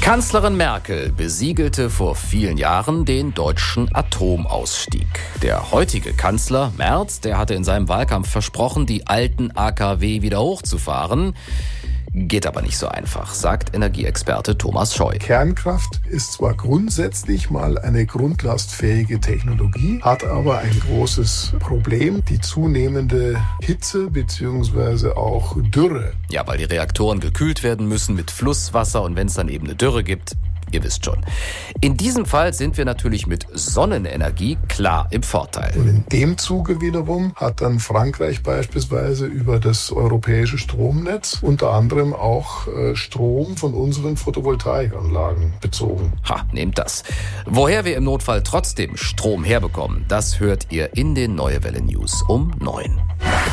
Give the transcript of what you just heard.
Kanzlerin Merkel besiegelte vor vielen Jahren den deutschen Atomausstieg. Der heutige Kanzler Merz, der hatte in seinem Wahlkampf versprochen, die alten AKW wieder hochzufahren. Geht aber nicht so einfach, sagt Energieexperte Thomas Scheu. Kernkraft ist zwar grundsätzlich mal eine grundlastfähige Technologie, hat aber ein großes Problem, die zunehmende Hitze bzw. auch Dürre. Ja, weil die Reaktoren gekühlt werden müssen mit Flusswasser und wenn es dann eben eine Dürre gibt, ihr wisst schon. In diesem Fall sind wir natürlich mit Sonnenenergie klar im Vorteil. Und in dem Zuge wiederum hat dann Frankreich beispielsweise über das europäische Stromnetz unter anderem auch Strom von unseren Photovoltaikanlagen bezogen. Nehmt das. Woher wir im Notfall trotzdem Strom herbekommen, das hört ihr in den Neue Welle News um 9.